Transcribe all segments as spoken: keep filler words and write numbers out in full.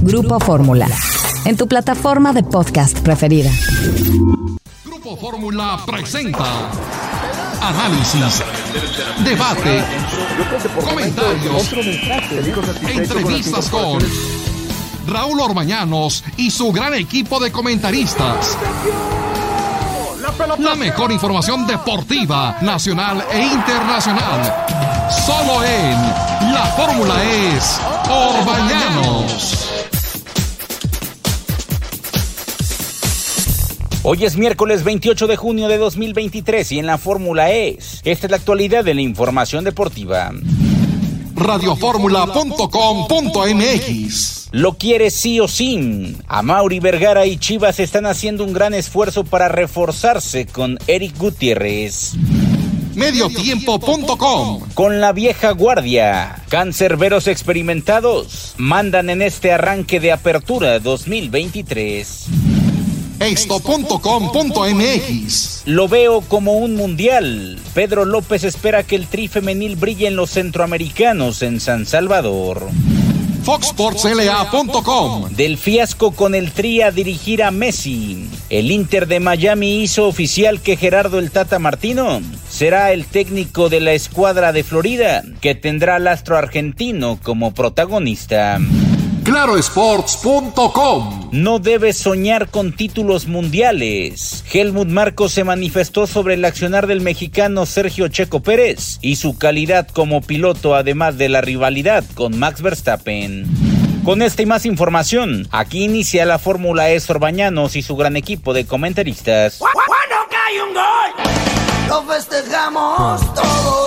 Grupo Fórmula, en tu plataforma de podcast preferida. Grupo Fórmula presenta análisis, debate, comentarios, entrevistas con Raúl Orbañanos y su gran equipo de comentaristas. La mejor información deportiva, nacional e internacional. Solo en La Fórmula es Orbañanos. Hoy es miércoles veintiocho de junio de dos mil veintitrés y en La Fórmula es. Esta es la actualidad de la información deportiva. radio fórmula punto com punto m x. Lo quiere sí o sí. Amaury Vergara y Chivas están haciendo un gran esfuerzo para reforzarse con Eric Gutiérrez. mediotiempo punto com. Con la vieja guardia, cancerberos experimentados mandan en este arranque de apertura dos mil veintitrés. esto punto com punto m x. Lo veo como un mundial. Pedro López espera que el Tri femenil brille en los centroamericanos en San Salvador. fox sports l a punto com. Del fiasco con el Tri a dirigir a Messi. El Inter de Miami hizo oficial que Gerardo el Tata Martino será el técnico de la escuadra de Florida, que tendrá al astro argentino como protagonista. claro sports punto com. No debes soñar con títulos mundiales. Helmut Marko se manifestó sobre el accionar del mexicano Sergio Checo Pérez y su calidad como piloto, además de la rivalidad con Max Verstappen. Con esta y más información, aquí inicia la Fórmula E Orbañanos y su gran equipo de comentaristas. Cuando cae un gol, lo festejamos todos,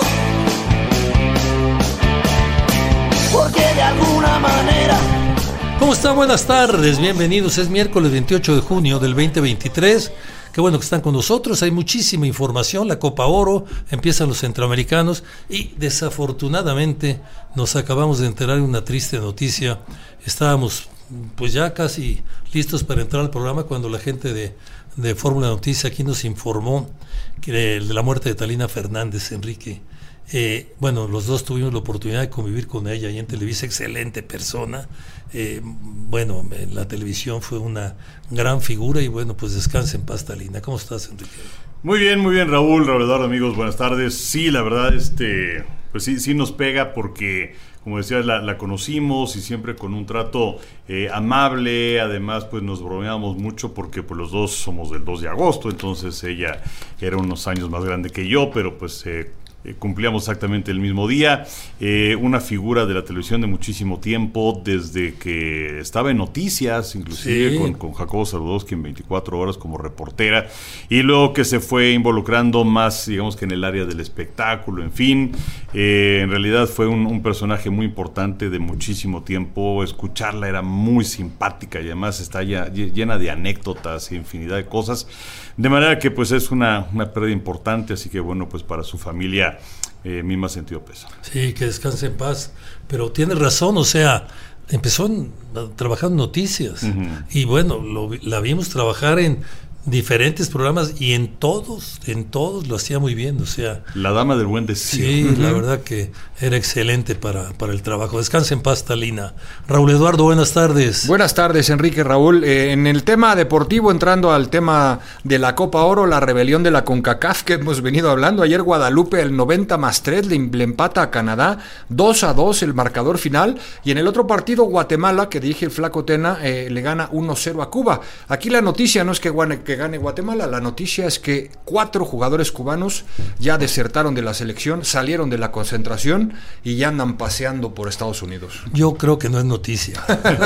porque de alguna manera... ¿Cómo están? Buenas tardes, bienvenidos. Es miércoles veintiocho de junio del veinte veintitrés. Qué bueno que están con nosotros. Hay muchísima información. La Copa Oro, empiezan los centroamericanos y desafortunadamente nos acabamos de enterar de una triste noticia. Estábamos pues ya casi listos para entrar al programa cuando la gente de, de Fórmula Noticia aquí nos informó que de la muerte de Talina Fernández, Enrique. Eh, bueno, los dos tuvimos la oportunidad de convivir con ella ahí en Televisa, excelente persona. Eh, bueno, en la televisión fue una gran figura y bueno, pues descansa en paz, Talina. ¿Cómo estás, Enrique? Muy bien, muy bien, Raúl, Raúl Eduardo, amigos, buenas tardes. Sí, la verdad, este, pues sí, sí nos pega porque, como decías, la, la conocimos y siempre con un trato eh, amable. Además, pues nos bromeamos mucho porque pues los dos somos del dos de agosto, entonces ella era unos años más grande que yo, pero pues... Eh, Eh, cumplíamos exactamente el mismo día. Eh, una figura de la televisión de muchísimo tiempo, desde que estaba en Noticias, inclusive sí. con, con Jacobo Saludowski en veinticuatro horas como reportera, y luego que se fue involucrando más, digamos que en el área del espectáculo, en fin. Eh, en realidad fue un, un personaje muy importante de muchísimo tiempo. Escucharla era muy simpática y además está ya llena de anécdotas e infinidad de cosas. De manera que pues es una, una pérdida importante, así que bueno, pues para su familia eh, mi más sentido pesa. Sí, que descanse en paz, pero tiene razón, o sea, empezó en, a trabajar en Noticias, uh-huh. y bueno, lo, la vimos trabajar en diferentes programas y en todos, en todos lo hacía muy bien, o sea... La dama del buen deseo. Sí, uh-huh. La verdad que era excelente para, para el trabajo. Descansa en paz, Talina. Raúl Eduardo, buenas tardes. Buenas tardes, Enrique, Raúl. Eh, en el tema deportivo, entrando al tema de la Copa Oro, la rebelión de la CONCACAF que hemos venido hablando. Ayer Guadalupe, el noventa más tres, le, le empata a Canadá, dos a dos el marcador final. Y en el otro partido, Guatemala, que dirige el Flaco Tena, eh, le gana uno cero a Cuba. Aquí la noticia no es que, que gane Guatemala, la noticia es que cuatro jugadores cubanos ya desertaron de la selección, salieron de la concentración y ya andan paseando por Estados Unidos. Yo creo que no es noticia.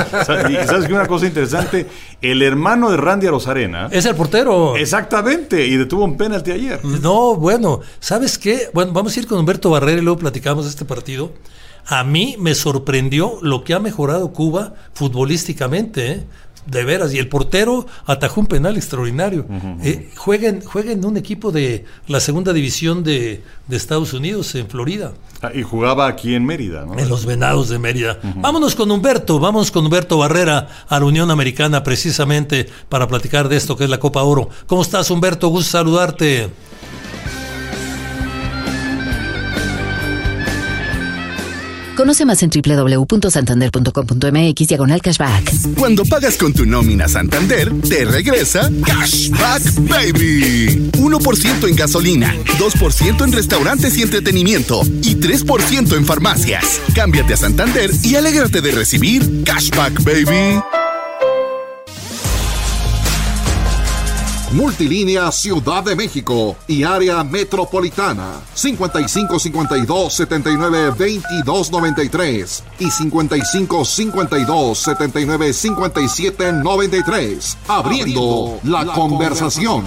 Y sabes que una cosa interesante, el hermano de Randy Arozarena es el portero. Exactamente, y detuvo un penalti ayer. No, bueno, ¿sabes qué? Bueno, vamos a ir con Humberto Barrera y luego platicamos de este partido. A mí me sorprendió lo que ha mejorado Cuba futbolísticamente, ¿eh? De veras, y el portero atajó un penal extraordinario. Uh-huh. Eh, juega, en, juega en un equipo de la segunda división de, de Estados Unidos, en Florida. Ah, y jugaba aquí en Mérida, ¿no? En los Venados de Mérida. Uh-huh. Vámonos con Humberto, vamos con Humberto Barrera a la Unión Americana precisamente para platicar de esto que es la Copa Oro. ¿Cómo estás, Humberto? Gusto saludarte. Conoce más en doble u doble u doble u punto santander punto com punto m x diagonal cashback. Cuando pagas con tu nómina Santander, te regresa Cashback Baby. uno por ciento en gasolina, dos por ciento en restaurantes y entretenimiento y tres por ciento en farmacias. Cámbiate a Santander y alégrate de recibir Cashback Baby. Multilínea Ciudad de México y área metropolitana cincuenta y cinco cincuenta y dos setenta y nueve veintidós noventa y tres y cincuenta y cinco cincuenta y dos setenta y nueve cincuenta y siete noventa y tres. Abriendo, Abriendo la, la conversación.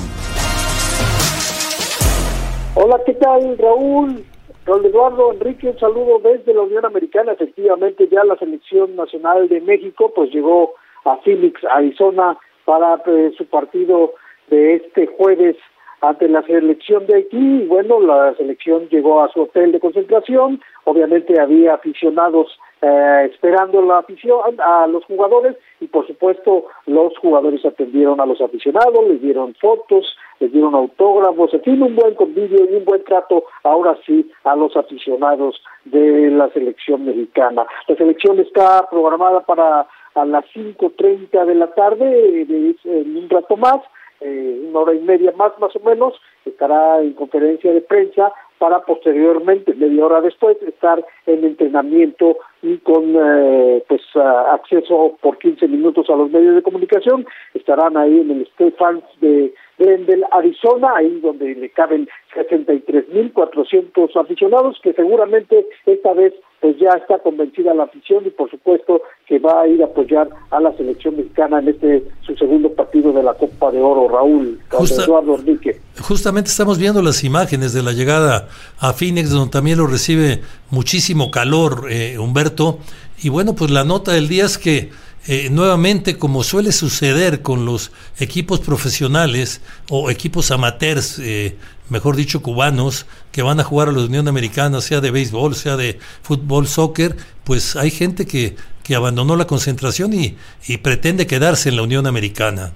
Hola, ¿qué tal, Raúl? Don Eduardo Enrique, un saludo desde la Unión Americana. Efectivamente, ya la selección nacional de México pues llegó a Phoenix, Arizona, para eh, su partido de este jueves ante la selección de Haití. Y bueno, la selección llegó a su hotel de concentración. Obviamente había aficionados eh, esperando la afición a los jugadores y por supuesto los jugadores atendieron a los aficionados, les dieron fotos, les dieron autógrafos, en fin, un buen convivio y un buen trato ahora sí a los aficionados de la selección mexicana. La selección está programada para a las cinco treinta de la tarde, en un rato más. Eh, una hora y media más, más o menos, estará en conferencia de prensa para posteriormente, media hora después, estar en entrenamiento y con eh, pues uh, acceso por quince minutos a los medios de comunicación. Estarán ahí en el State Farm de Glendale, Arizona, ahí donde le caben sesenta y tres mil cuatrocientos aficionados, que seguramente esta vez pues ya está convencida la afición y por supuesto que va a ir a apoyar a la selección mexicana en este su segundo partido de la Copa de Oro, Raúl. Justa, Eduardo Enrique. Justamente estamos viendo las imágenes de la llegada a Phoenix, donde también lo recibe muchísimo calor, eh, Humberto, y bueno, pues la nota del día es que Eh, nuevamente, como suele suceder con los equipos profesionales o equipos amateurs, eh, mejor dicho cubanos, que van a jugar a la Unión Americana, sea de béisbol, sea de fútbol, soccer, pues hay gente que, que abandonó la concentración y, y pretende quedarse en la Unión Americana.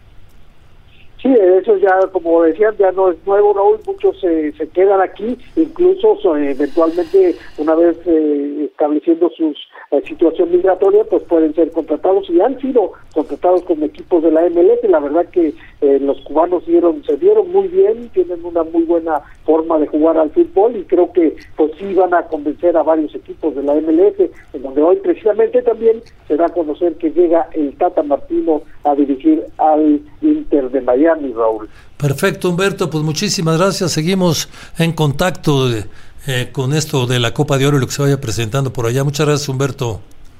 Sí, eso ya, como decían, ya no es nuevo, Raúl, muchos eh, se quedan aquí, incluso eh, eventualmente, una vez eh, estableciendo su eh, situación migratoria, pues pueden ser contratados y han sido contratados con equipos de la M L S. La verdad que eh, los cubanos dieron, se dieron muy bien, tienen una muy buena forma de jugar al fútbol y creo que pues sí van a convencer a varios equipos de la M L S, en donde hoy precisamente también se da a conocer que llega el Tata Martino a dirigir al Inter de Miami, Raúl. Perfecto, Humberto, pues muchísimas gracias, seguimos en contacto de, eh, con esto de la Copa de Oro y lo que se vaya presentando por allá. Muchas gracias, Humberto.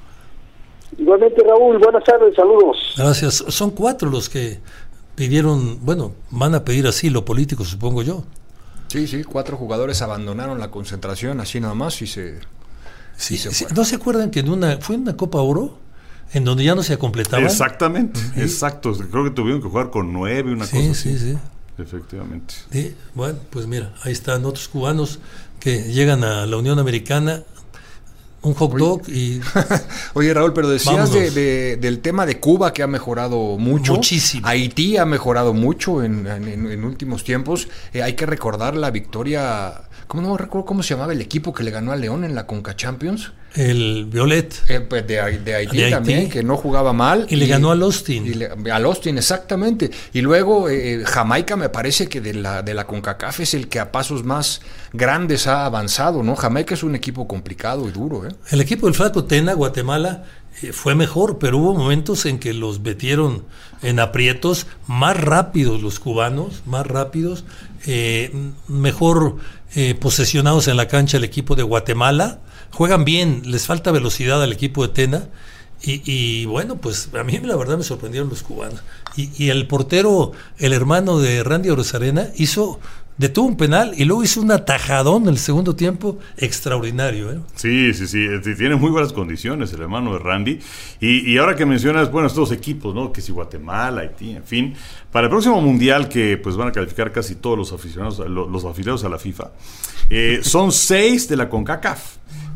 Igualmente, Raúl, buenas tardes, saludos. Gracias, son cuatro los que pidieron, bueno, van a pedir asilo político, supongo yo. Sí, sí, cuatro jugadores abandonaron la concentración así nada más y se... Sí, y se sí, ¿no se acuerdan que en una fue en una Copa Oro en donde ya no se completaban? Exactamente, ¿Sí? exacto. Creo que tuvieron que jugar con nueve, una sí, cosa así. Sí, sí, Efectivamente. sí. Bueno, pues mira, ahí están otros cubanos que llegan a la Unión Americana, un hot dog y... Oye, Raúl, pero decías de, de, del tema de Cuba, que ha mejorado mucho. Muchísimo. Haití ha mejorado mucho en, en, en últimos tiempos. Eh, hay que recordar la victoria... ¿Cómo no recuerdo cómo se llamaba el equipo que le ganó a León en la Conca Champions? El Violet. Eh, pues de, de, Haití de Haití también, que no jugaba mal. Y, y le ganó al Austin. Y le, al Austin, exactamente. Y luego eh, Jamaica me parece que de la, de la CONCACAF es el que a pasos más grandes ha avanzado, ¿no? Jamaica es un equipo complicado y duro, ¿eh? El equipo del Flaco Tena, Guatemala, eh, fue mejor, pero hubo momentos en que los metieron en aprietos, más rápidos los cubanos, más rápidos, eh, mejor eh, posesionados en la cancha el equipo de Guatemala. Juegan bien, les falta velocidad al equipo de Tena y, y bueno, pues a mí la verdad me sorprendieron los cubanos. Y, y el portero, el hermano de Randy Orozarena, hizo, detuvo un penal y luego hizo un atajadón en el segundo tiempo extraordinario, ¿eh? Sí, sí, sí, tiene muy buenas condiciones el hermano de Randy. Y, y ahora que mencionas, bueno, estos equipos, ¿no? Que si Guatemala, Haití, en fin, para el próximo mundial que pues van a calificar casi todos los aficionados, los, los afiliados a la FIFA, eh, son seis de la CONCACAF.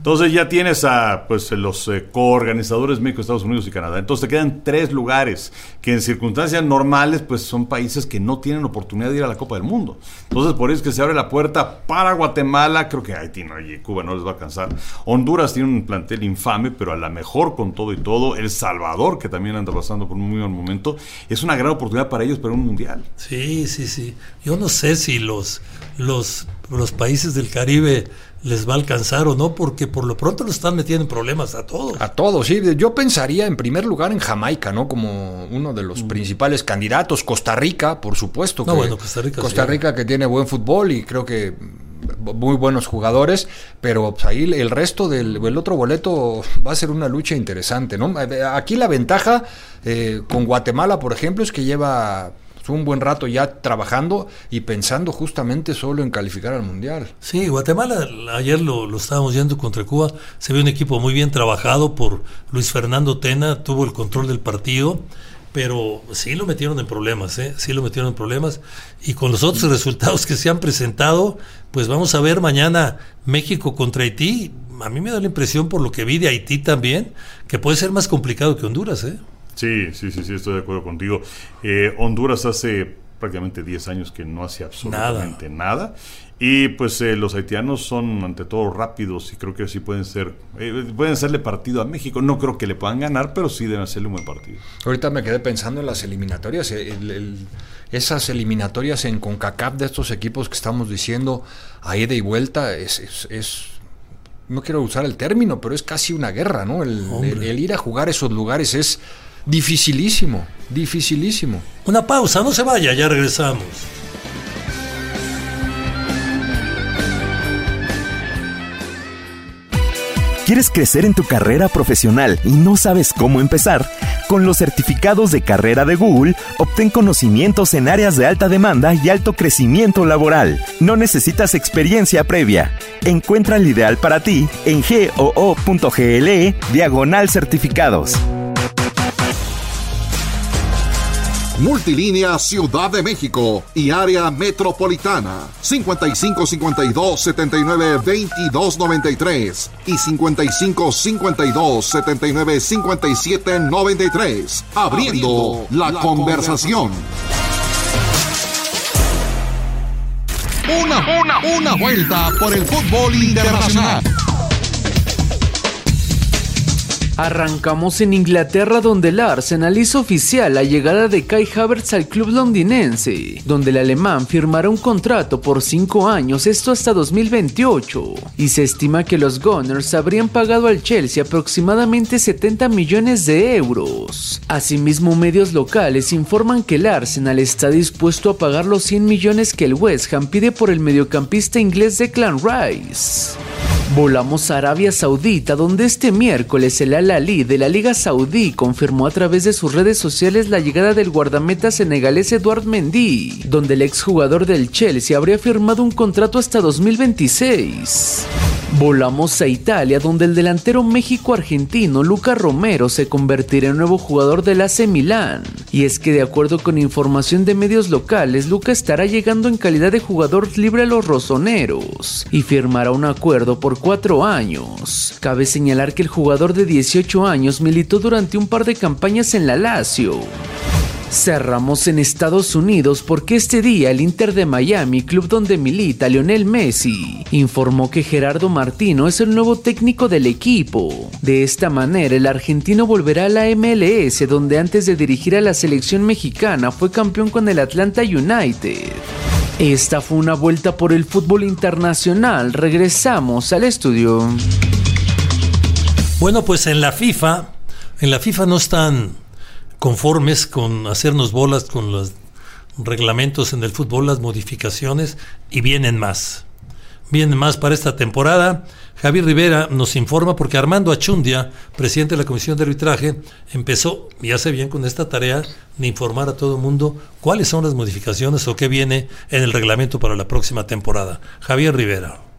Entonces ya tienes a pues los eh, coorganizadores México, Estados Unidos y Canadá. Entonces te quedan tres lugares que en circunstancias normales pues son países que no tienen oportunidad de ir a la Copa del Mundo. Entonces por eso es que se abre la puerta para Guatemala. Creo que Haití no, y Cuba no les va a alcanzar. Honduras tiene un plantel infame, pero a la mejor con todo y todo. El Salvador, que también anda pasando por un muy buen momento, es una gran oportunidad para ellos para un mundial. Sí, sí, sí. Yo no sé si los, los, los países del Caribe les va a alcanzar o no, porque por lo pronto lo están metiendo en problemas a todos. A todos, sí. Yo pensaría en primer lugar en Jamaica, ¿no? Como uno de los mm. principales candidatos. Costa Rica, por supuesto. No, que, bueno, Costa Rica. Costa Rica sí. Que tiene buen fútbol y creo que muy buenos jugadores, pero pues, ahí el resto del el otro boleto va a ser una lucha interesante, ¿no? Aquí la ventaja eh, con Guatemala, por ejemplo, es que lleva un buen rato ya trabajando y pensando justamente solo en calificar al Mundial. Sí, Guatemala, ayer lo, lo estábamos viendo contra Cuba, se ve un equipo muy bien trabajado por Luis Fernando Tena, tuvo el control del partido, pero sí lo metieron en problemas, ¿eh? Sí lo metieron en problemas, y con los otros resultados que se han presentado, pues vamos a ver mañana México contra Haití. A mí me da la impresión, por lo que vi de Haití también, que puede ser más complicado que Honduras, ¿eh? Sí, sí, sí, sí, estoy de acuerdo contigo. Eh, Honduras hace prácticamente diez años que no hace absolutamente nada. nada. Y pues eh, los haitianos son ante todo rápidos y creo que sí pueden ser, eh, pueden hacerle partido a México. No creo que le puedan ganar, pero sí deben hacerle un buen partido. Ahorita me quedé pensando en las eliminatorias, el, el, esas eliminatorias en CONCACAF de estos equipos que estamos diciendo a ida y vuelta es... es, es no quiero usar el término, pero es casi una guerra, ¿no? El, el, el ir a jugar esos lugares es dificilísimo, dificilísimo. Una pausa, no se vaya, ya regresamos. ¿Quieres crecer en tu carrera profesional y no sabes cómo empezar? Con los certificados de carrera de Google, obtén conocimientos en áreas de alta demanda y alto crecimiento laboral. No necesitas experiencia previa. Encuentra el ideal para ti en goo.gle diagonal certificados. Multilínea Ciudad de México y área metropolitana cincuenta y cinco cincuenta y dos setenta y nueve veintidós noventa y tres y cincuenta y cinco cincuenta y dos setenta y nueve cincuenta y siete noventa y tres. Abriendo, Abriendo la, la conversación. Una, una, una vuelta por el fútbol internacional. Arrancamos en Inglaterra, donde el Arsenal hizo oficial la llegada de Kai Havertz al club londinense, donde el alemán firmará un contrato por cinco años, esto hasta dos mil veintiocho, y se estima que los Gunners habrían pagado al Chelsea aproximadamente setenta millones de euros. Asimismo, medios locales informan que el Arsenal está dispuesto a pagar los cien millones que el West Ham pide por el mediocampista inglés Declan Rice. Volamos a Arabia Saudita, donde este miércoles el Al Ahly de la Liga Saudí confirmó a través de sus redes sociales la llegada del guardameta senegalés Edouard Mendy, donde el exjugador del Chelsea habría firmado un contrato hasta dos mil veintiséis. Volamos a Italia, donde el delantero México-argentino Luca Romero se convertirá en nuevo jugador del A C Milán. Y es que de acuerdo con información de medios locales, Luca estará llegando en calidad de jugador libre a los rosoneros y firmará un acuerdo por cuatro años. Cabe señalar que el jugador de dieciocho años militó durante un par de campañas en la Lazio. Cerramos en Estados Unidos porque este día el Inter de Miami, club donde milita Lionel Messi, informó que Gerardo Martino es el nuevo técnico del equipo. De esta manera, el argentino volverá a la M L S, donde antes de dirigir a la selección mexicana fue campeón con el Atlanta United. Esta fue una vuelta por el fútbol internacional. Regresamos al estudio. Bueno, pues en la FIFA, en la FIFA no están conformes con hacernos bolas con los reglamentos en el fútbol, las modificaciones, y vienen más. Vienen más para esta temporada. Javier Rivera nos informa porque Armando Achundia, presidente de la Comisión de Arbitraje, empezó, y hace bien con esta tarea, de informar a todo el mundo cuáles son las modificaciones o qué viene en el reglamento para la próxima temporada. Javier Rivera.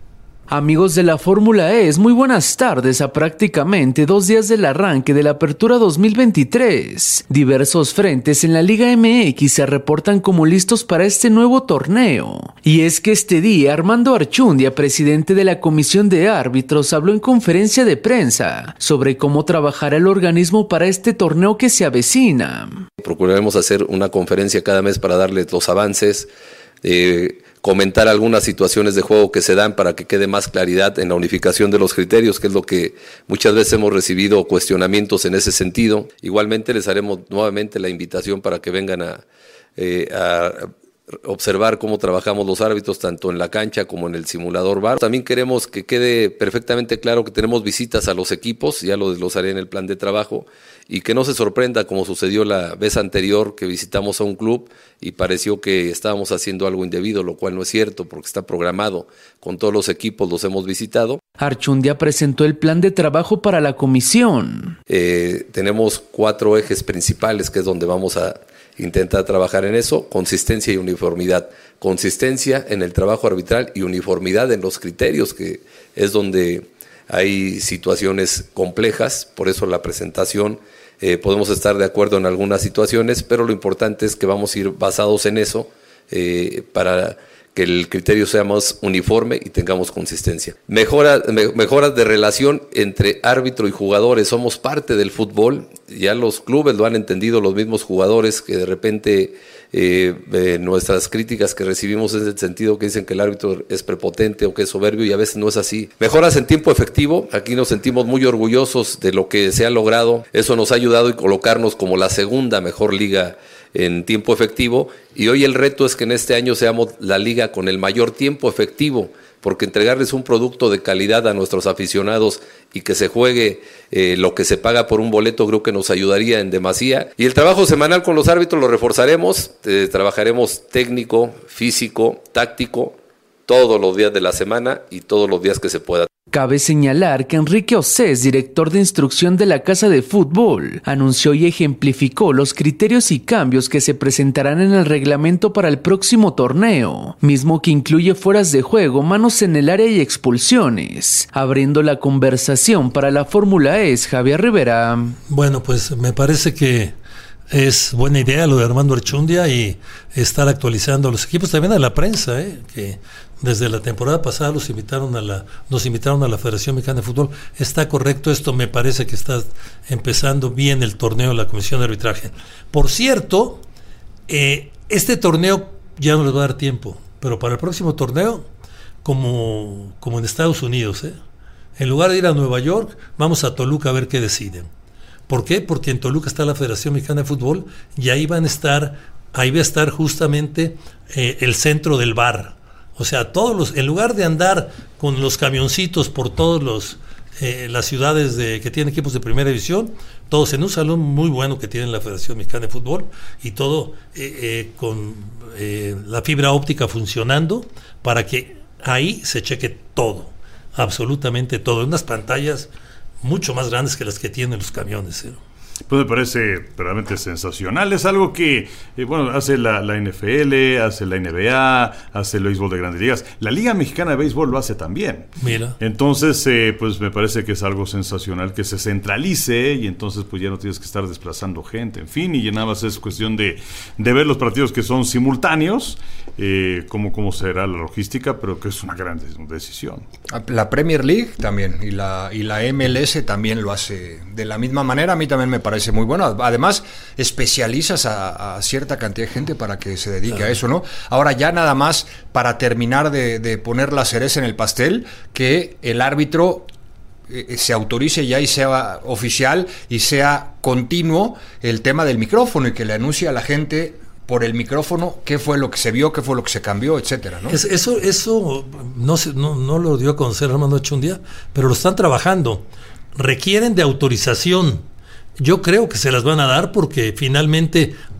Amigos de la Fórmula E, muy buenas tardes a prácticamente dos días del arranque de la Apertura dos mil veintitrés. Diversos frentes en la Liga M X se reportan como listos para este nuevo torneo. Y es que este día Armando Archundia, presidente de la Comisión de Árbitros, habló en conferencia de prensa sobre cómo trabajará el organismo para este torneo que se avecina. Procuraremos hacer una conferencia cada mes para darles los avances, eh, comentar algunas situaciones de juego que se dan para que quede más claridad en la unificación de los criterios, que es lo que muchas veces hemos recibido cuestionamientos en ese sentido. Igualmente les haremos nuevamente la invitación para que vengan a, eh, a observar cómo trabajamos los árbitros tanto en la cancha como en el simulador V A R. También queremos que quede perfectamente claro que tenemos visitas a los equipos, ya lo desglosaré en el plan de trabajo, y que no se sorprenda como sucedió la vez anterior que visitamos a un club y pareció que estábamos haciendo algo indebido, lo cual no es cierto porque está programado, con todos los equipos los hemos visitado. Archundia presentó el plan de trabajo para la comisión. Eh, tenemos cuatro ejes principales que es donde vamos a intentar trabajar en eso: consistencia y uniformidad. Consistencia en el trabajo arbitral y uniformidad en los criterios, que es donde hay situaciones complejas, por eso la presentación, eh, podemos estar de acuerdo en algunas situaciones, pero lo importante es que vamos a ir basados en eso eh, para que el criterio sea más uniforme y tengamos consistencia. Mejora, me, mejoras de relación entre árbitro y jugadores. Somos parte del fútbol, ya los clubes lo han entendido, los mismos jugadores que de repente eh, eh, nuestras críticas que recibimos en el sentido que dicen que el árbitro es prepotente o que es soberbio, y a veces no es así. Mejoras en tiempo efectivo, aquí nos sentimos muy orgullosos de lo que se ha logrado. Eso nos ha ayudado a colocarnos como la segunda mejor liga en tiempo efectivo, y hoy el reto es que en este año seamos la liga con el mayor tiempo efectivo, porque entregarles un producto de calidad a nuestros aficionados y que se juegue eh, lo que se paga por un boleto, creo que nos ayudaría en demasía. Y el trabajo semanal con los árbitros lo reforzaremos, eh, trabajaremos técnico, físico, táctico, todos los días de la semana y todos los días que se pueda. Cabe señalar que Enrique Osés, director de instrucción de la Casa de Fútbol, anunció y ejemplificó los criterios y cambios que se presentarán en el reglamento para el próximo torneo, mismo que incluye fueras de juego, manos en el área y expulsiones. Abriendo la conversación para la Fórmula E, Javier Rivera. Bueno, pues me parece que es buena idea lo de Armando Archundia y estar actualizando a los equipos, también a la prensa, ¿eh? Que desde la temporada pasada los invitaron a la, nos invitaron a la Federación Mexicana de Fútbol. Está correcto esto, me parece que está empezando bien el torneo de la Comisión de Arbitraje. Por cierto, eh, este torneo ya no les va a dar tiempo, pero para el próximo torneo, como, como en Estados Unidos, ¿eh? En lugar de ir a Nueva York, vamos a Toluca a ver qué deciden. ¿Por qué? Porque en Toluca está la Federación Mexicana de Fútbol y ahí van a estar, ahí va a estar justamente eh, el centro del V A R. O sea, todos los, en lugar de andar con los camioncitos por todos los eh, las ciudades de, que tienen equipos de primera división, todos en un salón muy bueno que tiene la Federación Mexicana de Fútbol, y todo eh, eh, con eh, la fibra óptica funcionando para que ahí se cheque todo, absolutamente todo, en unas pantallas mucho más grandes que las que tienen los camiones, ¿eh? Pues me parece realmente sensacional. Es algo que, eh, bueno, hace la, la N F L, hace la N B A, hace el béisbol de grandes ligas. La Liga Mexicana de Béisbol lo hace también. Mira. Entonces, eh, pues me parece que es algo sensacional que se centralice y entonces pues ya no tienes que estar desplazando gente, en fin, y ya nada más es cuestión de, de ver los partidos que son simultáneos, eh, cómo, cómo será la logística, pero que es una gran decisión. La Premier League también y la, y la M L S también lo hace de la misma manera. A mí también me parece muy bueno. Además, especializas a, a cierta cantidad de gente para que se dedique a eso, ¿no? Ahora ya nada más para terminar de, de poner la cereza en el pastel, que el árbitro eh, se autorice ya y sea oficial y sea continuo el tema del micrófono y que le anuncie a la gente por el micrófono qué fue lo que se vio, qué fue lo que se cambió, etcétera, ¿no? Es, eso eso no, se, no, no lo dio a conocer Armando Archundia, pero lo están trabajando. Requieren de autorización. Yo creo que se las van a dar porque finalmente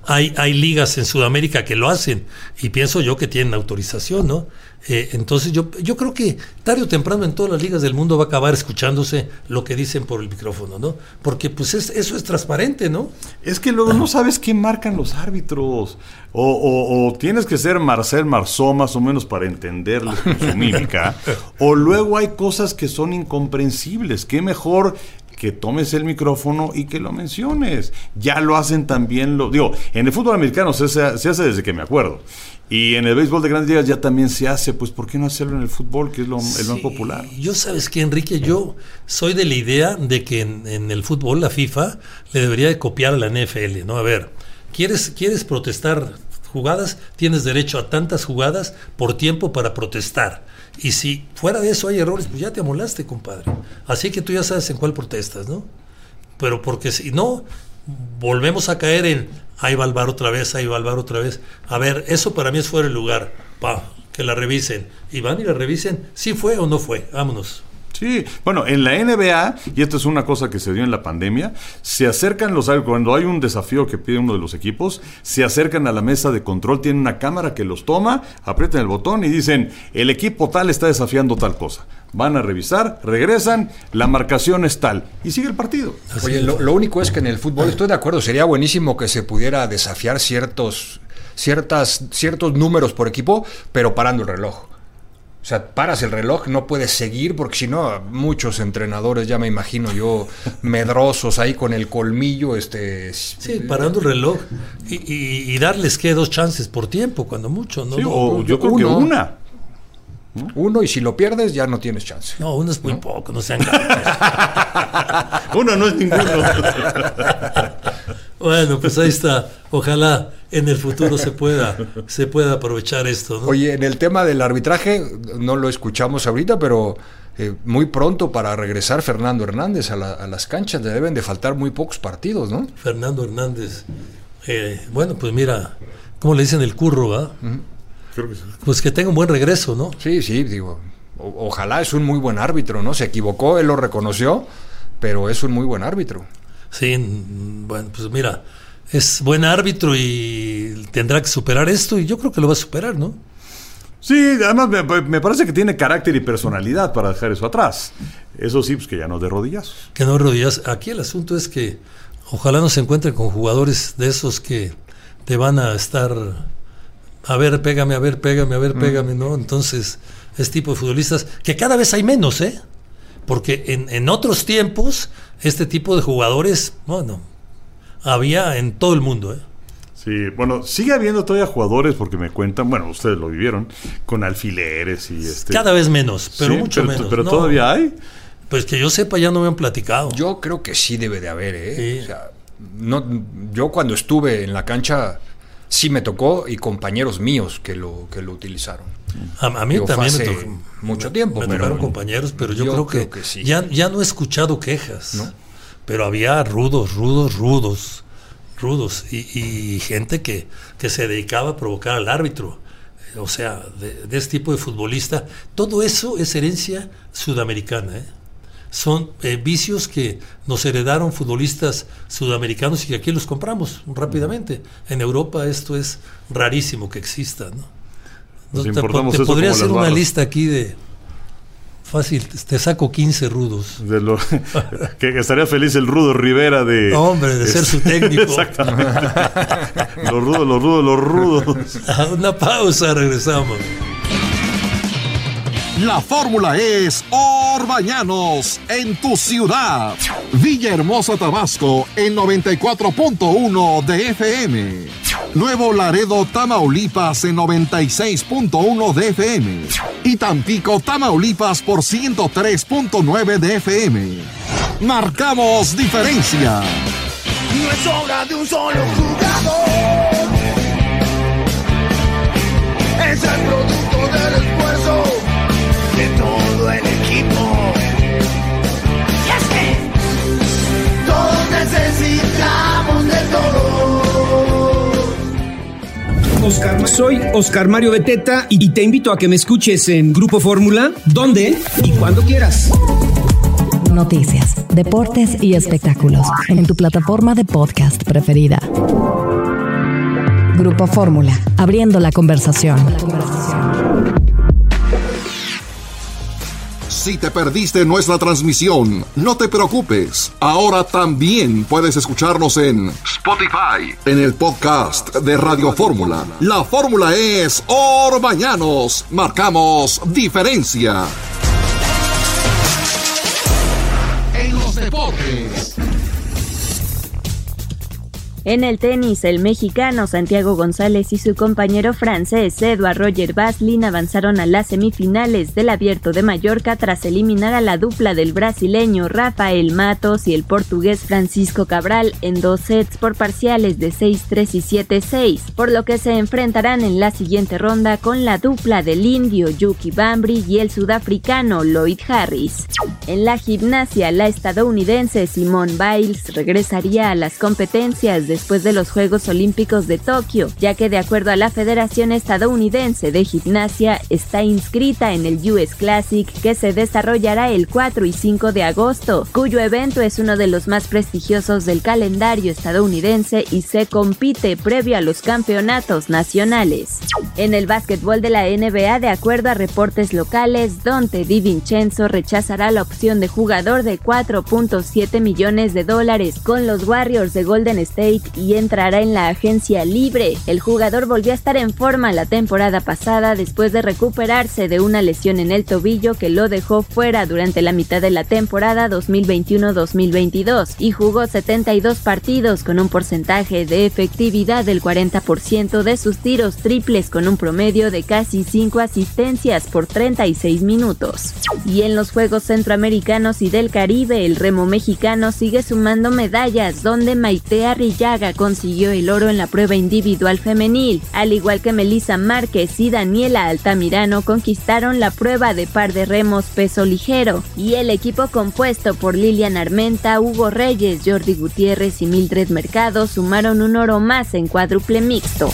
Hay, hay ligas en Sudamérica que lo hacen y pienso yo que tienen autorización, ¿no? Eh, entonces yo, yo creo que tarde o temprano en todas las ligas del mundo va a acabar escuchándose lo que dicen por el micrófono, ¿no? Porque pues es, eso es transparente, ¿no? Es que luego no sabes qué marcan los árbitros. O, o, o tienes que ser Marcel Marceau más o menos para entenderles con su mímica. O luego hay cosas que son incomprensibles. Qué mejor que tomes el micrófono y que lo menciones. Ya lo hacen también, lo digo, en el fútbol americano se hace, se hace desde que me acuerdo. Y en el béisbol de grandes ligas ya también se hace, pues ¿por qué no hacerlo en el fútbol, que es lo, sí, el más popular? Yo sabes que, Enrique, yo soy de la idea de que en, en el fútbol la FIFA le debería de copiar a la N F L, ¿no? A ver, ¿quieres, quieres protestar jugadas? Tienes derecho a tantas jugadas por tiempo para protestar. Y si fuera de eso hay errores, pues ya te amolaste, compadre. Así que tú ya sabes en cuál protestas, ¿no? Pero porque si no, volvemos a caer en ahí va el V A R otra vez, ahí va el V A R otra vez. A ver, eso para mí es fuera de lugar. Pa, que la revisen. Y van y la revisen, si fue o no fue. Vámonos. Sí, bueno, en la N B A, y esto es una cosa que se dio en la pandemia, se acercan los, cuando hay un desafío que pide uno de los equipos, se acercan a la mesa de control, tienen una cámara que los toma, aprietan el botón y dicen, el equipo tal está desafiando tal cosa. Van a revisar, regresan, la marcación es tal, y sigue el partido. Oye, lo, lo único es que en el fútbol, estoy de acuerdo, sería buenísimo que se pudiera desafiar ciertos, ciertas, ciertos números por equipo, pero parando el reloj. O sea, paras el reloj, no puedes seguir, porque si no, muchos entrenadores, ya me imagino yo, medrosos ahí con el colmillo. este Sí, parando el reloj y, y, y darles, ¿qué? Dos chances por tiempo, cuando mucho. ¿no? Sí, no, o no, yo creo uno, que una. Uno, y si lo pierdes, ya no tienes chance. No, uno es muy ¿no? poco, no sean Uno no es ninguno. Bueno, pues ahí está. Ojalá en el futuro se pueda se pueda aprovechar esto, ¿no? Oye, en el tema del arbitraje, no lo escuchamos ahorita, pero eh, muy pronto para regresar Fernando Hernández a, la, a las canchas, le deben de faltar muy pocos partidos, ¿no? Fernando Hernández. Eh, bueno, pues mira, ¿cómo le dicen el curro, va? Uh-huh. Creo que sí. Pues que tenga un buen regreso, ¿no? Sí, sí, digo, o, ojalá, es un muy buen árbitro, ¿no? Se equivocó, él lo reconoció, pero es un muy buen árbitro. Sí, bueno, pues mira, es buen árbitro y tendrá que superar esto, y yo creo que lo va a superar, ¿no? Sí, además me, me parece que tiene carácter y personalidad para dejar eso atrás. Eso sí, pues que ya no de rodillas. Que no de rodillas. Aquí el asunto es que ojalá no se encuentren con jugadores de esos que te van a estar, a ver, pégame, a ver, pégame, a ver, pégame, ¿no? Entonces, es tipo de futbolistas que cada vez hay menos, ¿eh? Porque en, en otros tiempos, este tipo de jugadores, bueno, había en todo el mundo, ¿eh? Sí, bueno, sigue habiendo todavía jugadores, porque me cuentan, bueno, ustedes lo vivieron, con alfileres y este... Cada vez menos, pero sí, mucho pero, menos. ¿Pero no, todavía hay? Pues que yo sepa, ya no me han platicado. Yo creo que sí debe de haber, ¿eh? Sí. O sea, no, yo cuando estuve en la cancha, sí me tocó, y compañeros míos que lo, que lo utilizaron. A, a mí Digo, también hace me tocó. mucho tiempo. Me pero, tocaron compañeros, pero yo, yo creo, creo que, que sí. ya, ya no he escuchado quejas, ¿no? Pero había rudos, rudos, rudos, rudos, y, y gente que, que se dedicaba a provocar al árbitro. O sea, de, de este tipo de futbolista. Todo eso es herencia sudamericana, ¿eh? Son eh, vicios que nos heredaron futbolistas sudamericanos y que aquí los compramos rápidamente. En Europa esto es rarísimo que exista, ¿no? Nos te, importamos te eso podría como hacer las una barras. lista aquí de fácil, te saco quince rudos. De lo, que estaría feliz el Rudo Rivera de... Hombre, de es, ser su técnico. Exactamente. Los rudos, los rudos, los rudos. A una pausa, regresamos. La fórmula es Orbañanos en tu ciudad. Villahermosa, Tabasco en noventa y cuatro punto uno de F M. Nuevo Laredo, Tamaulipas en noventa y seis punto uno de F M. Y Tampico, Tamaulipas por ciento tres punto nueve de F M. Marcamos diferencia. No es obra de un solo jugador. Es el producto del esfuerzo de todo el equipo. Y es que todos necesitamos de todo. Oscar, soy Oscar Mario Beteta y te invito a que me escuches en Grupo Fórmula, donde y cuando quieras. Noticias, deportes y espectáculos en tu plataforma de podcast preferida. Grupo Fórmula, abriendo la conversación. Si te perdiste nuestra transmisión, no te preocupes. Ahora también puedes escucharnos en Spotify, en el podcast de Radio Fórmula. La fórmula es Orbañanos. Marcamos diferencia. En los deportes. En el tenis, el mexicano Santiago González y su compañero francés Edouard Roger Vasselin avanzaron a las semifinales del Abierto de Mallorca tras eliminar a la dupla del brasileño Rafael Matos y el portugués Francisco Cabral en dos sets por parciales de seis tres y siete seis, por lo que se enfrentarán en la siguiente ronda con la dupla del indio Yuki Bambri y el sudafricano Lloyd Harris. En la gimnasia, la estadounidense Simone Biles regresaría a las competencias de después de los Juegos Olímpicos de Tokio, ya que de acuerdo a la Federación Estadounidense de Gimnasia, está inscrita en el U S Classic que se desarrollará el cuatro y cinco de agosto, cuyo evento es uno de los más prestigiosos del calendario estadounidense y se compite previo a los campeonatos nacionales. En el básquetbol de la N B A, de acuerdo a reportes locales, Donte DiVincenzo rechazará la opción de jugador de cuatro punto siete millones de dólares con los Warriors de Golden State y entrará en la agencia libre. El jugador volvió a estar en forma la temporada pasada después de recuperarse de una lesión en el tobillo que lo dejó fuera durante la mitad de la temporada dos mil veintiuno dos mil veintidós y jugó setenta y dos partidos con un porcentaje de efectividad del cuarenta por ciento de sus tiros triples con un promedio de casi cinco asistencias por treinta y seis minutos. Y en los Juegos Centroamericanos y del Caribe, el remo mexicano sigue sumando medallas, donde Maite Arrillaga consiguió el oro en la prueba individual femenil, al igual que Melissa Márquez y Daniela Altamirano conquistaron la prueba de par de remos peso ligero, y el equipo compuesto por Lilian Armenta, Hugo Reyes, Jordi Gutiérrez y Mildred Mercado sumaron un oro más en cuádruple mixto.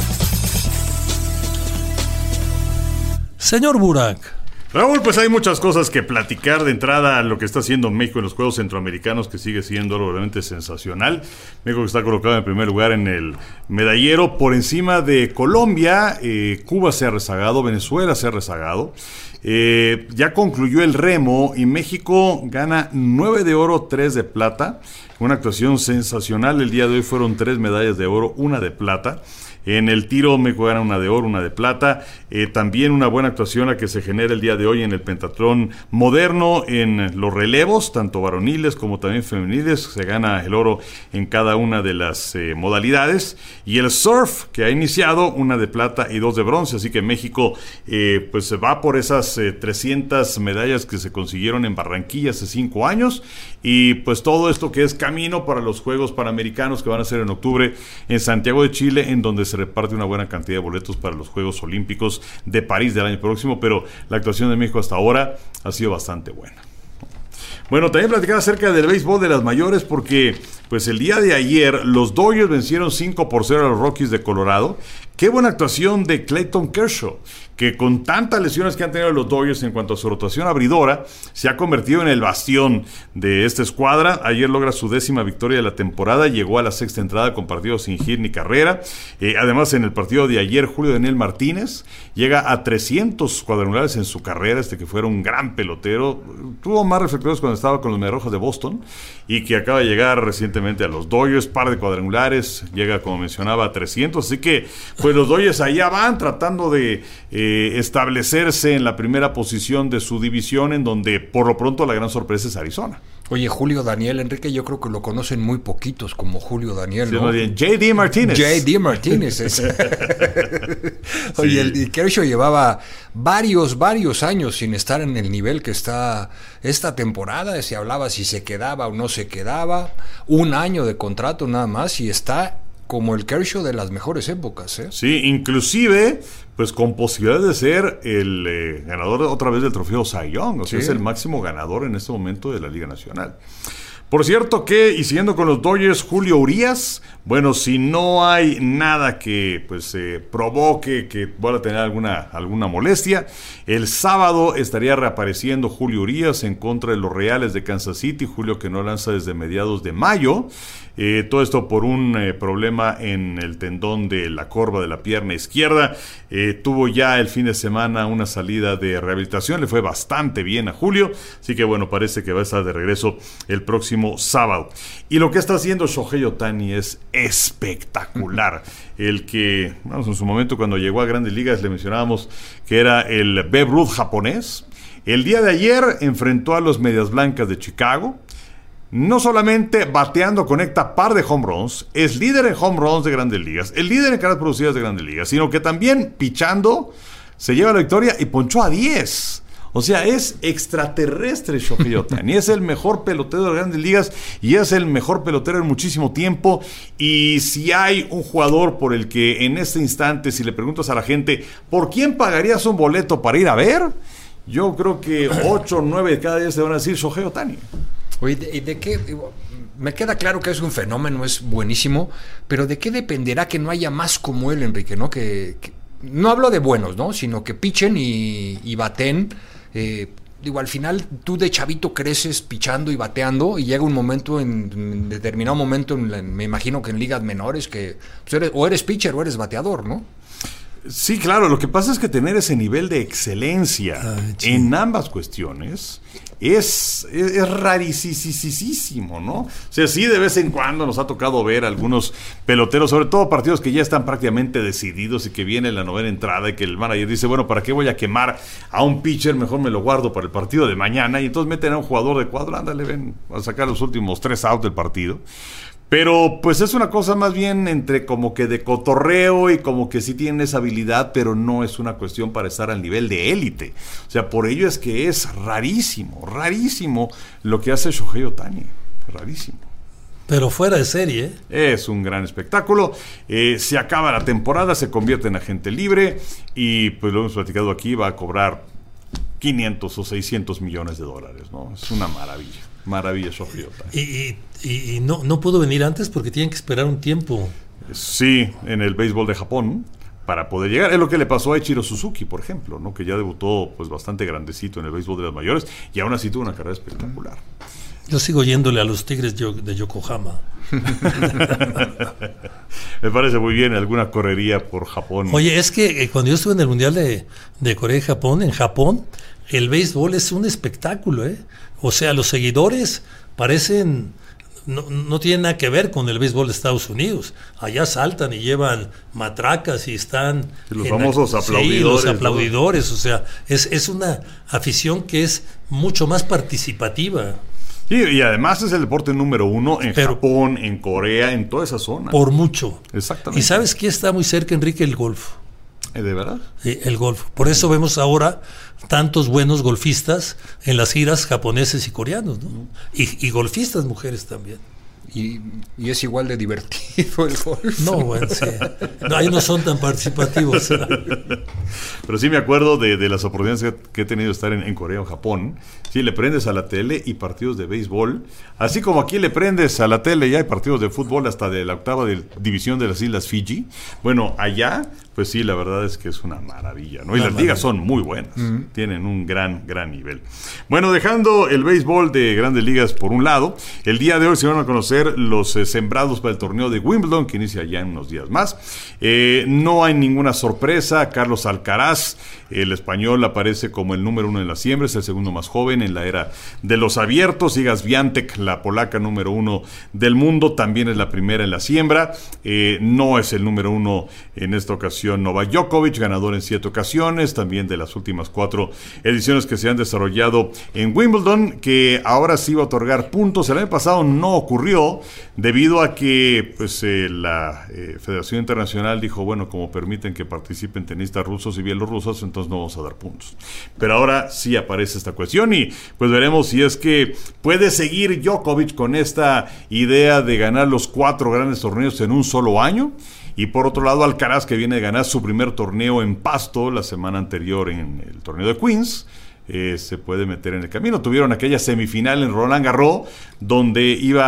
Señor Burak. Raúl, pues hay muchas cosas que platicar. De entrada, lo que está haciendo México en los Juegos Centroamericanos, que sigue siendo realmente sensacional. México que está colocado en primer lugar en el medallero, por encima de Colombia. eh, Cuba se ha rezagado, Venezuela se ha rezagado. Eh, ya concluyó el remo y México gana nueve de oro, tres de plata. Una actuación sensacional. El día de hoy fueron tres medallas de oro, una de plata. En el tiro México gana una de oro, una de plata. Eh, también una buena actuación a que se genera el día de hoy en el pentatlón moderno, en los relevos, tanto varoniles como también femeniles. Se gana el oro en cada una de las eh, modalidades. Y el surf, que ha iniciado, una de plata y dos de bronce. Así que México eh, pues va por esas eh, trescientas medallas que se consiguieron en Barranquilla hace cinco años. Y pues todo esto que es camino para los Juegos Panamericanos que van a ser en octubre en Santiago de Chile, en donde se reparte una buena cantidad de boletos para los Juegos Olímpicos de París del año próximo. Pero la actuación de México hasta ahora ha sido bastante buena. Bueno, también platicar acerca del béisbol de las mayores, porque pues el día de ayer los Dodgers vencieron cinco por cero a los Rockies de Colorado. Qué buena actuación de Clayton Kershaw, que con tantas lesiones que han tenido los Dodgers en cuanto a su rotación abridora, se ha convertido en el bastión de esta escuadra. Ayer logra su décima victoria de la temporada, llegó a la sexta entrada con partido sin hit ni carrera. Eh, además, en el partido de ayer, Julio Daniel Martínez llega a trescientos cuadrangulares en su carrera, este que fuera un gran pelotero. Tuvo más reflectores cuando estaba con los Mediarrojas de Boston y que acaba de llegar recientemente a los Dodgers, par de cuadrangulares, llega, como mencionaba, a trescientos. Así que pues los Dodgers allá van tratando de eh, establecerse en la primera posición de su división, en donde por lo pronto la gran sorpresa es Arizona. Oye, Julio Daniel, Enrique, yo creo que lo conocen muy poquitos como Julio Daniel, ¿no? J D Martínez. J D Martínez. Es. Oye, sí. el Kershaw llevaba varios, varios años sin estar en el nivel que está esta temporada. Se hablaba si se quedaba o no se quedaba. Un año de contrato nada más y está como el Kershaw de las mejores épocas, ¿eh? Sí, inclusive pues con posibilidades de ser el eh, ganador otra vez del trofeo Cy Young. O sea, sí, es el máximo ganador en este momento de la Liga Nacional. Por cierto que, y siguiendo con los Dodgers, Julio Urías Bueno, si no hay nada que pues eh, provoque que pueda tener alguna, alguna molestia, el sábado estaría reapareciendo Julio Urías en contra de los Reales de Kansas City. Julio que no lanza desde mediados de mayo. Eh, todo esto por un eh, problema en el tendón de la corva de la pierna izquierda. Eh, tuvo ya el fin de semana una salida de rehabilitación, le fue bastante bien a Julio, así que bueno, parece que va a estar de regreso el próximo sábado. Y lo que está haciendo Shohei Ohtani es espectacular. El que, vamos, en su momento cuando llegó a Grandes Ligas le mencionábamos que era el Babe Ruth japonés. El día de ayer enfrentó a los Medias Blancas de Chicago. No solamente bateando conecta par de home runs, es líder en home runs de Grandes Ligas, el líder en carreras producidas de Grandes Ligas, sino que también pichando se lleva la victoria y ponchó a diez. O sea, es extraterrestre Shohei Ohtani. Es el mejor pelotero de Grandes Ligas y es el mejor pelotero en muchísimo tiempo. Y si hay un jugador por el que en este instante, si le preguntas a la gente, ¿por quién pagarías un boleto para ir a ver? Yo creo que ocho o nueve de cada diez te van a decir Shohei Ohtani. Oye, ¿de, de qué? Me queda claro que es un fenómeno, es buenísimo, pero ¿de qué dependerá que no haya más como él, Enrique? ¿No? Que, que no hablo de buenos, ¿no? Sino que pichen y, y baten. Eh, digo, al final tú de chavito creces pichando y bateando y llega un momento, en, en determinado momento, en la, me imagino que en ligas menores, que pues eres, o eres pitcher o eres bateador, ¿no? Sí, claro, lo que pasa es que tener ese nivel de excelencia Ay, sí. en ambas cuestiones es, es, es rarísimo, ¿no? O sea, sí, de vez en cuando nos ha tocado ver algunos peloteros, sobre todo partidos que ya están prácticamente decididos y que viene la novena entrada y que el manager dice, bueno, ¿para qué voy a quemar a un pitcher? Mejor me lo guardo para el partido de mañana, y entonces meten a un jugador de cuadro, ándale, ven, a sacar los últimos tres outs del partido. Pero pues es una cosa más bien entre como que de cotorreo y como que sí tienen esa habilidad, pero no es una cuestión para estar al nivel de élite. O sea, por ello es que es rarísimo, rarísimo lo que hace Shohei Ohtani. Rarísimo. Pero fuera de serie. Es un gran espectáculo. Eh, se acaba la temporada, se convierte en agente libre y pues lo hemos platicado aquí, va a cobrar quinientos o seiscientos millones de dólares, ¿no? Es una maravilla. Maravilla Shohei Ohtani. Y, y, y no, no pudo venir antes porque tienen que esperar un tiempo. Sí, en el béisbol de Japón para poder llegar. Es lo que le pasó a Ichiro Suzuki, por ejemplo, ¿no? Que ya debutó pues bastante grandecito en el béisbol de las mayores y aún así tuvo una carrera espectacular. Yo sigo yéndole a los Tigres de Yokohama. Me parece muy bien alguna correría por Japón. Oye, es que eh, cuando yo estuve en el Mundial de, de Corea y Japón, en Japón, el béisbol es un espectáculo, ¿eh? O sea, los seguidores parecen, no, no tienen nada que ver con el béisbol de Estados Unidos. Allá saltan y llevan matracas y están... Los famosos la, aplaudidores. Sí, los aplaudidores, ¿no? O sea, es, es una afición que es mucho más participativa. Sí, y además es el deporte número uno en Pero, Japón, en Corea, en toda esa zona. Por mucho. Exactamente. ¿Y sabes qué está muy cerca, Enrique? El golf. ¿De verdad? Sí, el golf. Por eso vemos ahora tantos buenos golfistas en las giras japoneses y coreanos, ¿no? Y, y golfistas mujeres también. Y, y es igual de divertido el golf. No, bueno, sí. No, ahí no son tan participativos. Pero sí me acuerdo de, de las oportunidades que, que he tenido de estar en, en Corea o Japón. Sí, le prendes a la tele y partidos de béisbol. Así como aquí le prendes a la tele y hay partidos de fútbol hasta de la octava de, división de las Islas Fiji. Bueno, allá, pues sí, la verdad es que es una maravilla, ¿no? Y las ligas son muy buenas. Uh-huh. Tienen un gran, gran nivel. Bueno, dejando el béisbol de Grandes Ligas por un lado, el día de hoy se van a conocer los eh, sembrados para el torneo de Wimbledon, que inicia ya en unos días más. Eh, no hay ninguna sorpresa. Carlos Alcaraz, el español, aparece como el número uno en la siembra, es el segundo más joven en la era de los abiertos. Iga Swiatek, la polaca número uno del mundo, también es la primera en la siembra. Eh, no es el número uno en esta ocasión Novak Djokovic, ganador en siete ocasiones, también de las últimas cuatro ediciones que se han desarrollado en Wimbledon, que ahora sí va a otorgar puntos. El año pasado no ocurrió debido a que pues eh, la eh, Federación Internacional dijo, bueno, como permiten que participen tenistas rusos y bielorrusos, entonces no vamos a dar puntos. Pero ahora sí aparece esta cuestión y pues veremos si es que puede seguir Djokovic con esta idea de ganar los cuatro grandes torneos en un solo año. Y por otro lado, Alcaraz, que viene de ganar su primer torneo en Pasto la semana anterior en el torneo de Queens, eh, se puede meter en el camino. Tuvieron aquella semifinal en Roland Garros, donde iba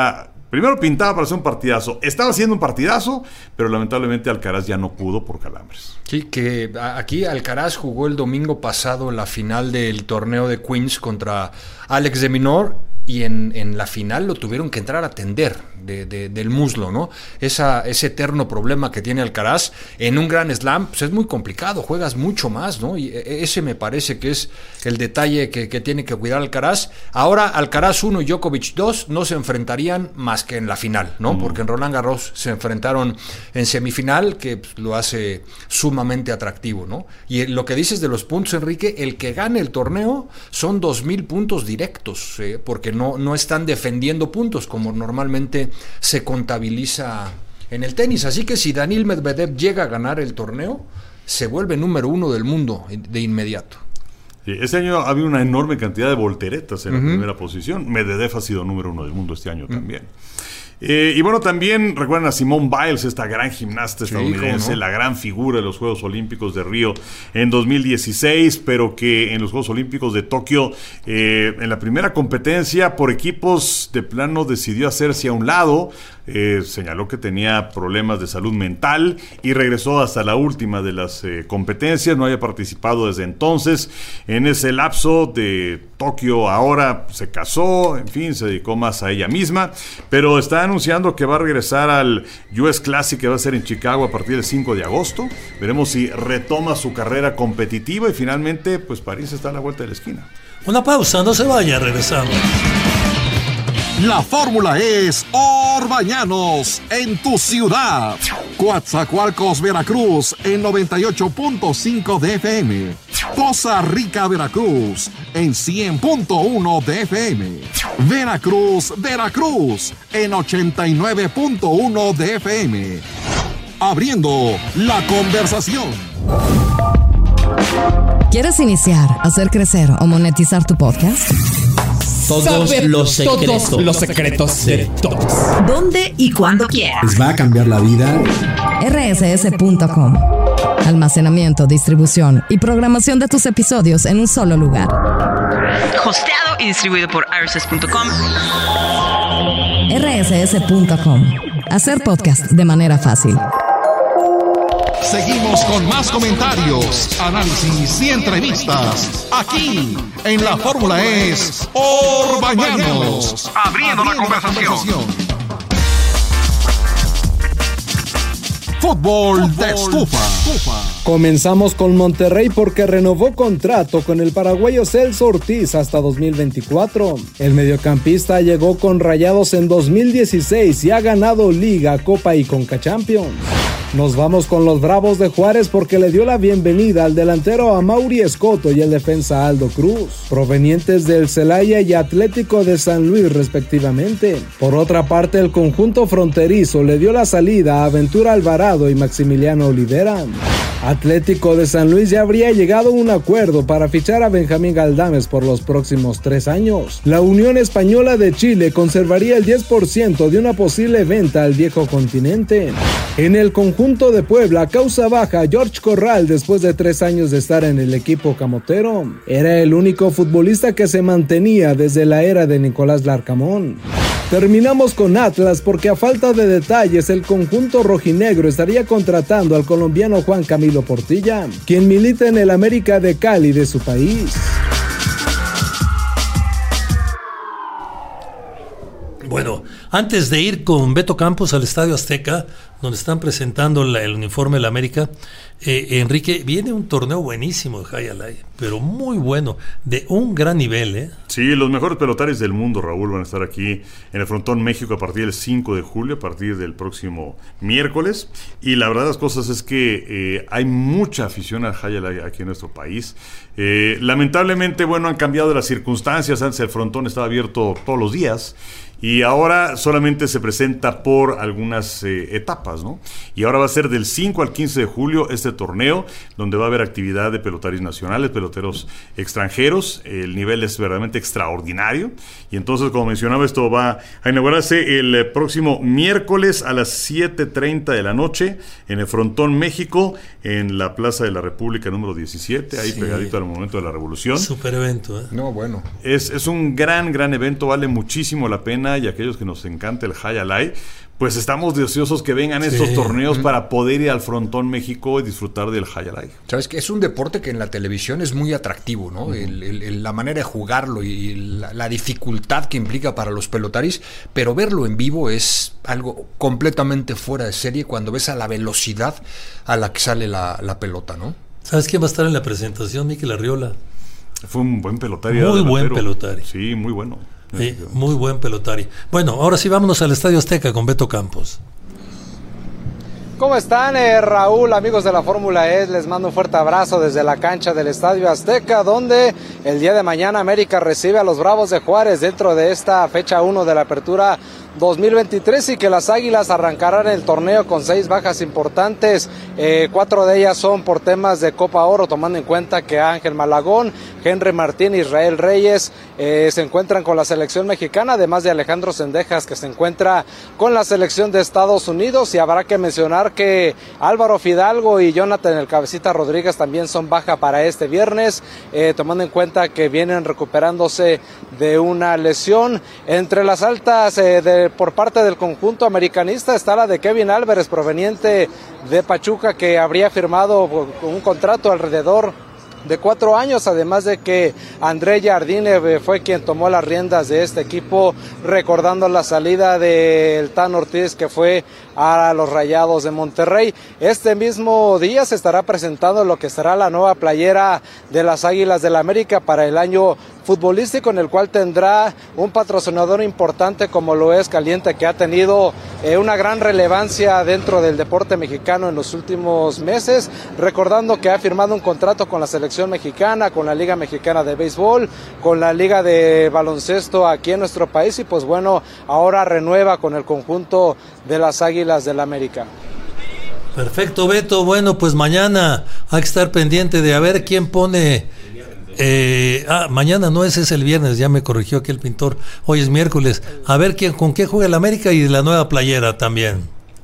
Primero pintaba para hacer un partidazo. Estaba haciendo un partidazo, pero lamentablemente Alcaraz ya no pudo por calambres. Sí, que aquí Alcaraz jugó el domingo pasado la final del torneo de Queens contra Alex de Minaur, y en, en la final lo tuvieron que entrar a atender de, de, del muslo, ¿no? Esa, ese eterno problema que tiene Alcaraz en un Grand Slam, pues es muy complicado, juegas mucho más, ¿no? Y ese me parece que es el detalle que, que tiene que cuidar Alcaraz. Ahora Alcaraz uno y Djokovic dos no se enfrentarían más que en la final, ¿no? Mm. Porque en Roland Garros se enfrentaron en semifinal, que pues, lo hace sumamente atractivo, ¿no? Y lo que dices de los puntos, Enrique, el que gane el torneo son dos mil puntos directos, ¿eh? Porque no, no están defendiendo puntos como normalmente se contabiliza en el tenis. Así que si Daniil Medvedev llega a ganar el torneo, se vuelve número uno del mundo de inmediato. Sí, este año ha habido una enorme cantidad de volteretas en uh-huh. la primera posición. Medvedev ha sido número uno del mundo este año uh-huh. también. Eh, y bueno, también recuerdan a Simone Biles, esta gran gimnasta estadounidense, sí, ¿no? La gran figura de los Juegos Olímpicos de Río en dos mil dieciséis, pero que en los Juegos Olímpicos de Tokio, eh, en la primera competencia por equipos, de plano decidió hacerse a un lado. Eh, señaló que tenía problemas de salud mental y regresó hasta la última de las eh, competencias. No había participado desde entonces. En ese lapso de Tokio ahora se casó, en fin, se dedicó más a ella misma, pero está anunciando que va a regresar al U S Classic, que va a ser en Chicago a partir del cinco de agosto. Veremos si retoma su carrera competitiva y finalmente pues París está a la vuelta de la esquina. Una pausa, no se vaya, regresando. La fórmula es Orbañanos en tu ciudad. Coatzacoalcos, Veracruz en noventa y ocho punto cinco de F M. Poza Rica, Veracruz en cien punto uno de F M. Veracruz, Veracruz en ochenta y nueve punto uno de F M. Abriendo la conversación. ¿Quieres iniciar, hacer crecer o monetizar tu podcast? Todos Saber los secretos. Todos los secretos de todos. ¿Dónde y cuándo quieras? ¿Les va a cambiar la vida? R S S punto com. Almacenamiento, distribución y programación de tus episodios en un solo lugar. Hosteado y distribuido por R S S punto com. R S S punto com. Hacer podcast de manera fácil. Seguimos con más comentarios, análisis y entrevistas aquí en La Fórmula es Orbañanos, abriendo la conversación. Fútbol de estufa. Comenzamos con Monterrey porque renovó contrato con el paraguayo Celso Ortiz hasta dos mil veinticuatro. El mediocampista llegó con Rayados en dos mil dieciséis y ha ganado Liga, Copa y Conca Champions. Nos vamos con los Bravos de Juárez porque le dio la bienvenida al delantero Amaury Escoto y el defensa Aldo Cruz, provenientes del Celaya y Atlético de San Luis respectivamente. Por otra parte, el conjunto fronterizo le dio la salida a Aventura Alvarado y Maximiliano Olivera. Atlético de San Luis ya habría llegado a un acuerdo para fichar a Benjamín Galdames por los próximos tres años. La Unión Española de Chile conservaría el diez por ciento de una posible venta al viejo continente. En el conjunto de Puebla, causa baja George Corral después de tres años de estar en el equipo camotero. Era el único futbolista que se mantenía desde la era de Nicolás Larcamón. Terminamos con Atlas porque a falta de detalles el conjunto rojinegro estaría contratando al colombiano Juan Camilo Portilla, quien milita en el América de Cali de su país. Bueno, antes de ir con Beto Campos al Estadio Azteca, donde están presentando la, el uniforme de la América, eh, Enrique, viene un torneo buenísimo de Jai Alai, pero muy bueno, de un gran nivel, ¿eh? Sí, los mejores pelotaris del mundo, Raúl, van a estar aquí en el Frontón México a partir del cinco de julio, a partir del próximo miércoles, y la verdad de las cosas es que eh, hay mucha afición al Jai Alai aquí en nuestro país. Eh, lamentablemente, bueno, han cambiado las circunstancias. Antes el Frontón estaba abierto todos los días, y ahora solamente se presenta por algunas eh, etapas. etapas, ¿no? Y ahora va a ser del cinco al quince de julio este torneo, donde va a haber actividad de pelotaris nacionales, peloteros extranjeros. El nivel es verdaderamente extraordinario. Y entonces, como mencionaba, esto va a inaugurarse el próximo miércoles a las siete treinta de la noche en el Frontón México, en la Plaza de la República número diecisiete, ahí sí, pegadito al Monumento de la Revolución. Super evento, ¿eh? No, bueno. Es, es un gran, gran evento, vale muchísimo la pena, y aquellos que nos encanta el Jai Alai, pues estamos deseosos que vengan sí. estos torneos mm. para poder ir al Frontón México y disfrutar del Jai Alai. Sabes que es un deporte que en la televisión es muy atractivo, ¿no? Uh-huh. el, el, el, la manera de jugarlo y la, la dificultad que implica para los pelotaris, pero verlo en vivo es algo completamente fuera de serie cuando ves a la velocidad a la que sale la, la pelota, ¿no? ¿Sabes quién va a estar en la presentación? Mikel Arriola. Fue un buen pelotari. Muy buen pelotari. Sí, muy bueno. Sí, muy buen pelotari. Bueno, ahora sí vámonos al Estadio Azteca con Beto Campos. ¿Cómo están, eh, Raúl, amigos de la Fórmula E? Les mando un fuerte abrazo desde la cancha del Estadio Azteca, donde el día de mañana América recibe a los Bravos de Juárez dentro de esta fecha uno de la apertura dos mil veintitrés, y que las Águilas arrancarán el torneo con seis bajas importantes. Eh, cuatro de ellas son por temas de Copa Oro, tomando en cuenta que Ángel Malagón, Henry Martín y Israel Reyes eh, se encuentran con la selección mexicana, además de Alejandro Sendejas, que se encuentra con la selección de Estados Unidos. Y habrá que mencionar que Álvaro Fidalgo y Jonathan el Cabecita Rodríguez también son baja para este viernes, eh, tomando en cuenta que vienen recuperándose de una lesión. Entre las altas eh, de por parte del conjunto americanista está la de Kevin Álvarez, proveniente de Pachuca, que habría firmado un contrato alrededor de cuatro años, además de que André Jardine fue quien tomó las riendas de este equipo, recordando la salida del Tan Ortiz, que fue a los Rayados de Monterrey. Este mismo día se estará presentando lo que será la nueva playera de las Águilas del América para el año futbolístico, en el cual tendrá un patrocinador importante como lo es Caliente, que ha tenido eh, una gran relevancia dentro del deporte mexicano en los últimos meses, recordando que ha firmado un contrato con la selección mexicana, con la Liga Mexicana de Béisbol, con la Liga de Baloncesto aquí en nuestro país, y pues bueno, ahora renueva con el conjunto de las Águilas del América. Perfecto, Beto. Bueno, pues mañana hay que estar pendiente de a ver quién pone... Eh, ah, mañana no, ese es el viernes, ya me corrigió aquí el pintor. Hoy es miércoles. A ver quién, con qué juega el América y la nueva playera también.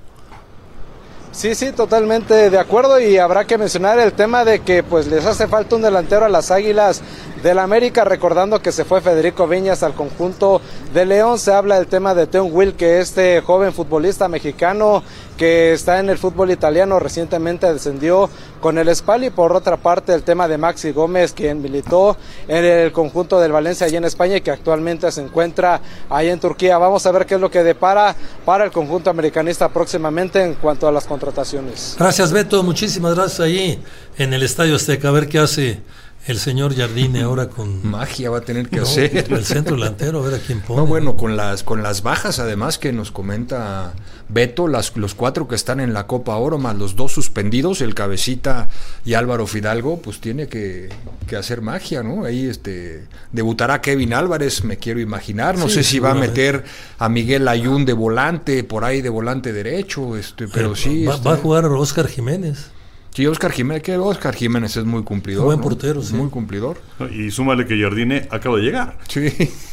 Sí, sí, totalmente de acuerdo, y habrá que mencionar el tema de que pues les hace falta un delantero a las Águilas del América, recordando que se fue Federico Viñas al conjunto de León. Se habla del tema de Teun Will, que este joven futbolista mexicano que está en el fútbol italiano, recientemente descendió con el Spal. Y por otra parte el tema de Maxi Gómez, quien militó en el conjunto del Valencia allí en España y que actualmente se encuentra ahí en Turquía. Vamos a ver qué es lo que depara para el conjunto americanista próximamente en cuanto a las contrataciones. Gracias, Beto, muchísimas gracias. Ahí en el Estadio Azteca, a ver qué hace el señor Jardine ahora con... Magia va a tener que no, hacer. El centro delantero, a ver a quién pone. No, bueno, con las con las bajas además que nos comenta Beto, las, los cuatro que están en la Copa Oro, más los dos suspendidos, el Cabecita y Álvaro Fidalgo, pues tiene que, que hacer magia, ¿no? Ahí este debutará Kevin Álvarez, me quiero imaginar. No sí, sé si va a meter a Miguel Ayun de volante, por ahí de volante derecho, este, pero eh, sí. Va, este, va a jugar Óscar Jiménez. Sí, Óscar Jiménez, que Óscar Jiménez es muy cumplidor. Buen ¿no? portero, sí. Muy cumplidor. Y súmale que Jardine acaba de llegar. Sí.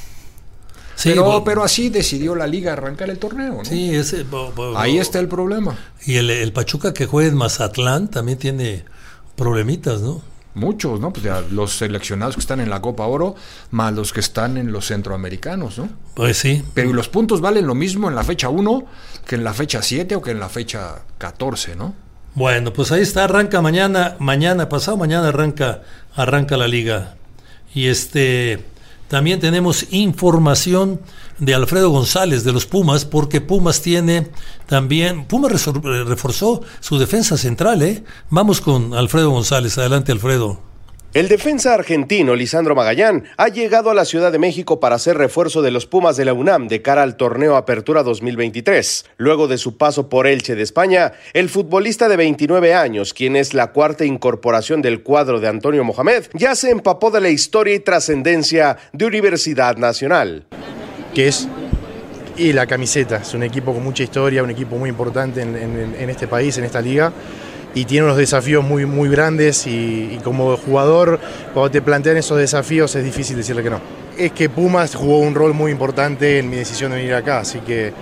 Sí, pero, bueno, pero así decidió la liga arrancar el torneo, ¿no? Sí, ese, bo, bo, ahí está el problema. Y el, el Pachuca que juega en Mazatlán también tiene problemitas, ¿no? Muchos, ¿no? Pues ya los seleccionados que están en la Copa Oro, más los que están en los centroamericanos, ¿no? Pues sí. Pero los puntos valen lo mismo en la fecha uno que en la fecha siete o que en la fecha catorce, ¿no? Bueno, pues ahí está, arranca mañana, mañana, pasado mañana arranca, arranca la liga. Y este también tenemos información de Alfredo González de los Pumas, porque Pumas tiene también, Pumas reforzó su defensa central, ¿eh? Vamos con Alfredo González, adelante Alfredo. El defensa argentino Lisandro Magallán ha llegado a la Ciudad de México para hacer refuerzo de los Pumas de la UNAM de cara al torneo Apertura dos mil veintitrés. Luego de su paso por Elche de España, el futbolista de veintinueve años, quien es la cuarta incorporación del cuadro de Antonio Mohamed, ya se empapó de la historia y trascendencia de Universidad Nacional. ¿Qué es? Y la camiseta, es un equipo con mucha historia, un equipo muy importante en, en, en este país, en esta liga, y tiene unos desafíos muy, muy grandes y, y como jugador, cuando te plantean esos desafíos es difícil decirle que no. Es que Pumas jugó un rol muy importante en mi decisión de venir acá, así que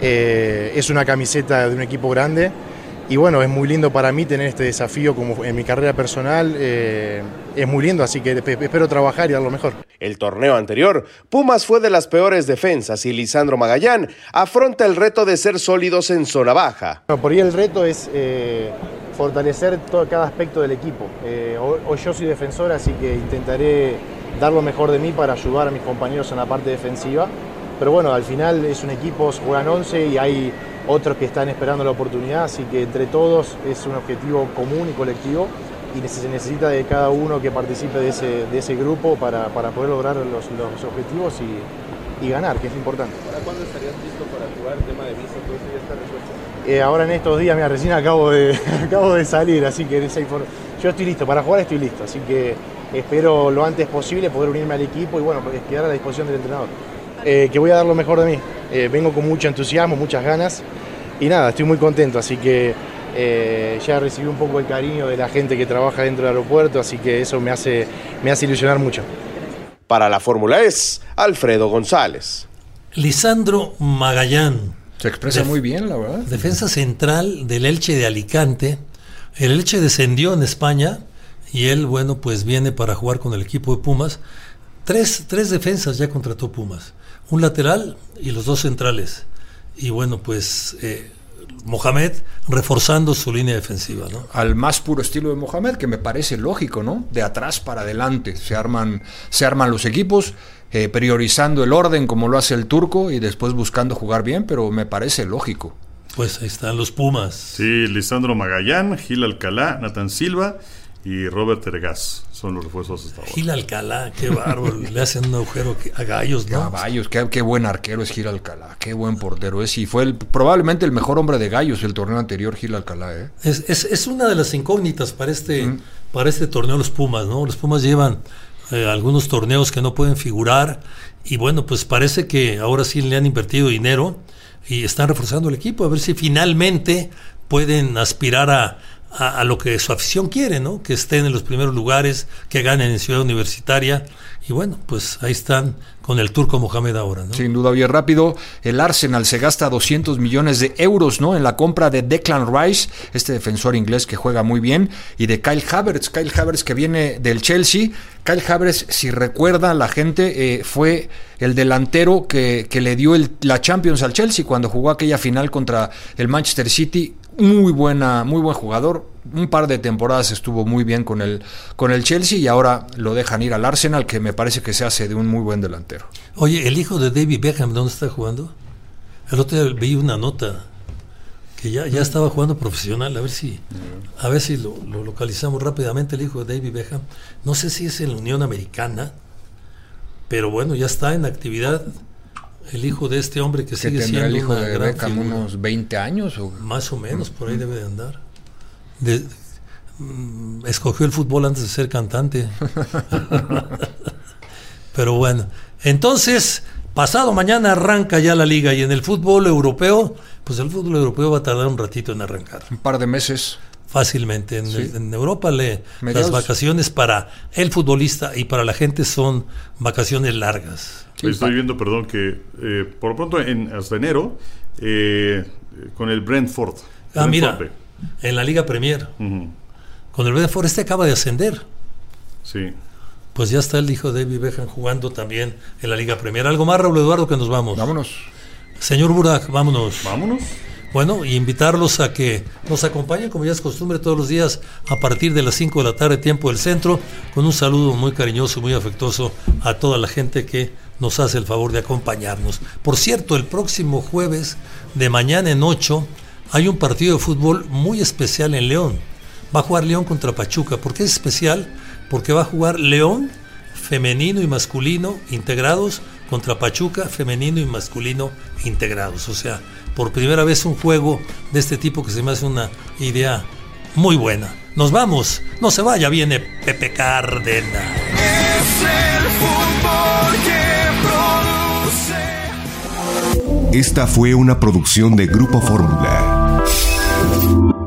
eh, es una camiseta de un equipo grande y bueno, es muy lindo para mí tener este desafío como en mi carrera personal, eh, es muy lindo, así que espero trabajar y dar lo mejor. El torneo anterior, Pumas fue de las peores defensas y Lisandro Magallán afronta el reto de ser sólidos en zona baja. Bueno, por ahí el reto es eh, fortalecer todo, cada aspecto del equipo. Eh, hoy, hoy yo soy defensor, así que intentaré dar lo mejor de mí para ayudar a mis compañeros en la parte defensiva. Pero bueno, al final es un equipo, juegan once y hay otros que están esperando la oportunidad, así que entre todos es un objetivo común y colectivo y se necesita de cada uno que participe de ese, de ese grupo para, para poder lograr los, los objetivos y, y ganar, que es importante. ¿Para cuándo estarías listo para jugar? ¿Tema de visa, todo eso ya está resuelto? Eh, ahora en estos días, mira, recién acabo de, acabo de salir, así que esa inform... yo estoy listo, para jugar estoy listo, así que espero lo antes posible poder unirme al equipo y bueno, quedar a la disposición del entrenador. Eh, que voy a dar lo mejor de mí, eh, vengo con mucho entusiasmo, muchas ganas y nada, estoy muy contento, así que eh, ya recibí un poco el cariño de la gente que trabaja dentro del aeropuerto, así que eso me hace, me hace ilusionar mucho. Para la Fórmula E, Alfredo González. Lisandro Magallán. Se expresa Def- muy bien, la verdad. Defensa central del Elche de Alicante. El Elche descendió en España y él, bueno, pues viene para jugar con el equipo de Pumas. Tres, tres defensas ya contrató Pumas. Un lateral y los dos centrales. Y bueno, pues eh, Mohamed reforzando su línea defensiva, ¿no? Al más puro estilo de Mohamed, que me parece lógico, ¿no? De atrás para adelante. Se arman, se arman los equipos, eh, priorizando el orden como lo hace el turco y después buscando jugar bien, pero me parece lógico. Pues ahí están los Pumas. Sí, Lisandro Magallán, Gil Alcalá, Nathan Silva y Robert Ergas son los refuerzos hasta ahora. Gil Alcalá, qué bárbaro, le hacen un agujero a Gallos, ¿no? A Gallos, qué, qué buen arquero es Gil Alcalá, qué buen portero es, y fue el, probablemente el mejor hombre de Gallos el torneo anterior, Gil Alcalá, ¿eh? Es, es, es una de las incógnitas para este, mm. para este torneo los Pumas, ¿no? Los Pumas llevan eh, algunos torneos que no pueden figurar, y bueno, pues parece que ahora sí le han invertido dinero y están reforzando el equipo, a ver si finalmente pueden aspirar a A, a lo que su afición quiere, ¿no? Que estén en los primeros lugares, que ganen en Ciudad Universitaria. Y bueno, pues ahí están con el turco Mohamed ahora, ¿no? Sin duda, bien rápido. El Arsenal se gasta doscientos millones de euros, ¿no? En la compra de Declan Rice, este defensor inglés que juega muy bien, y de Kyle Havertz. Kyle Havertz que viene del Chelsea. Kyle Havertz, si recuerda la gente, eh, fue el delantero que, que le dio el, la Champions al Chelsea cuando jugó aquella final contra el Manchester City. Muy buena, muy buen jugador. Un par de temporadas estuvo muy bien con el, con el Chelsea y ahora lo dejan ir al Arsenal, que me parece que se hace de un muy buen delantero. Oye, el hijo de David Beckham, ¿dónde está jugando? El otro día vi una nota que ya, ya estaba jugando profesional. A ver si, a ver si lo, lo localizamos rápidamente. El hijo de David Beckham, no sé si es en la Unión Americana, pero bueno, ya está en actividad. El hijo de este hombre que sigue siendo el hijo una de gran Beckham figura. Unos veinte años o más o menos, por ahí debe de andar. De, mm, escogió el fútbol antes de ser cantante. Pero bueno, entonces pasado mañana arranca ya la liga, y en el fútbol europeo, pues el fútbol europeo va a tardar un ratito en arrancar. Un par de meses. Fácilmente. En, sí. en Europa le, las vacaciones para el futbolista y para la gente son vacaciones largas. Sí, estoy viendo, perdón, que eh, por lo pronto en, hasta enero eh, con el Brentford. Ah, mira, en la Liga Premier. Uh-huh. Con el Brentford este acaba de ascender. Sí. Pues ya está el hijo de David Beckham jugando también en la Liga Premier. ¿Algo más, Raúl Eduardo, que nos vamos? Vámonos. Señor Burak, vámonos. Vámonos. Bueno, y invitarlos a que nos acompañen, como ya es costumbre, todos los días a partir de las cinco de la tarde, tiempo del centro, con un saludo muy cariñoso, muy afectuoso a toda la gente que nos hace el favor de acompañarnos. Por cierto, el próximo jueves de mañana en ocho hay un partido de fútbol muy especial en León. Va a jugar León contra Pachuca. ¿Por qué es especial? Porque va a jugar León femenino y masculino integrados contra Pachuca femenino y masculino integrados. O sea, por primera vez un juego de este tipo que se me hace una idea muy buena. Nos vamos, no se vaya, viene Pepe Cárdenas. Es el fútbol que Esta fue una producción de Grupo Fórmula.